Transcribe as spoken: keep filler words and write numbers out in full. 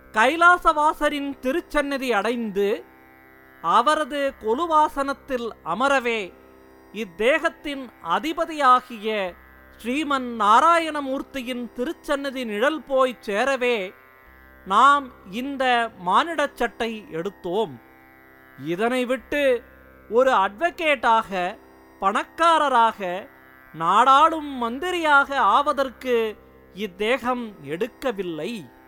கைலாசவாசரின் திருச்சன்னதி அடைந்து அவரது கொலுவாசனத்தில் அமரவே இத்தேகத்தின் அதிபதியாகிய ஸ்ரீமன் நாராயணமூர்த்தியின் திருச்சன்னதி நிழல் போய்ச் சேரவே நாம் இந்த மானிடச் சட்டை எடுத்தோம். இதனை விட்டு ஒரு அட்வொகேட்டாக, பணக்காரராக, நாடாளும் மந்திரியாக ஆவதற்கு இத்தேகம் எடுக்கவில்லை.